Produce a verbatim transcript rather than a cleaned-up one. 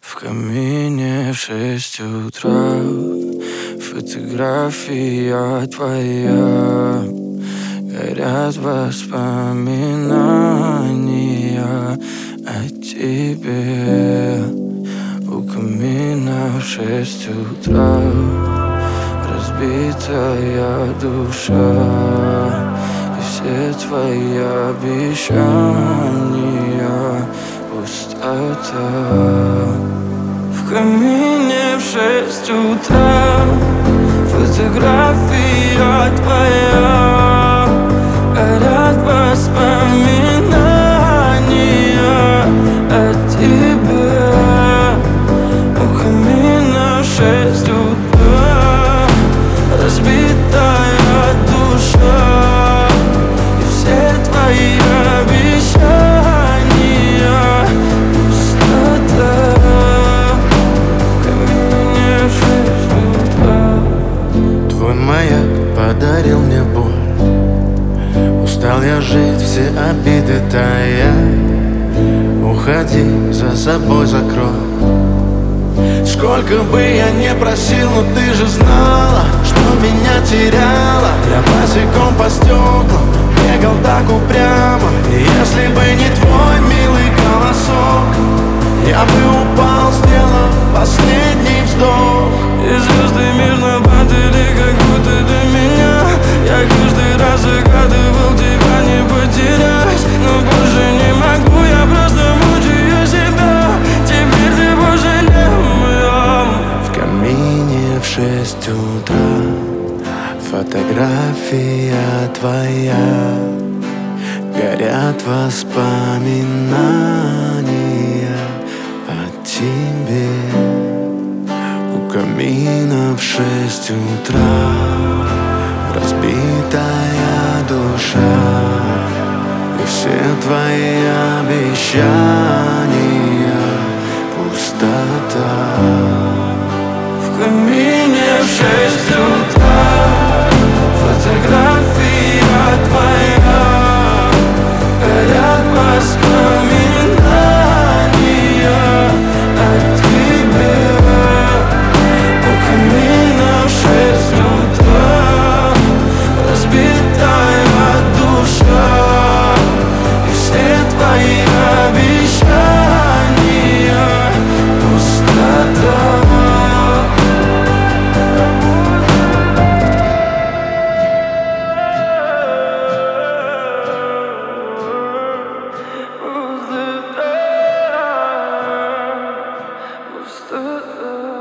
В камине в шесть утра фотография твоя. Горят воспоминания о тебе. У камина в шесть утра разбитая душа, и все твои обещания пустота. В камине в шесть утра фотография твоя. Горят воспоминания о тебе. У камина в шесть утра разбитая душа, и все твои обещания пустота. В камине в шесть утра. Твой маяк подарил мне боль. Устал я жить, все обиды тая. Уходи, за собой закрой. Сколько бы я не просил, но ты же знала, что меня теряла. Я босиком по стеклам бегал так упрямо. И если бы не твой милый голосок, я бы упал, сделав последний вздох. И звезды мирно падали, как будто до меня. Я каждый раз загадывал тебя не потерять, но больше не могу, я просто мучаю себя. Теперь ты пожалей меня. В камине в шесть утра фотография твоя. Горят воспоминания о тебе. У камина в шесть утра разбитая душа, и все твои обещания пустота. В камине в шесть утра фотография твоя. Горят воспоминания о тебе. У камина в шесть утра разбитая душа, и все твои обещания пустота. Пустота.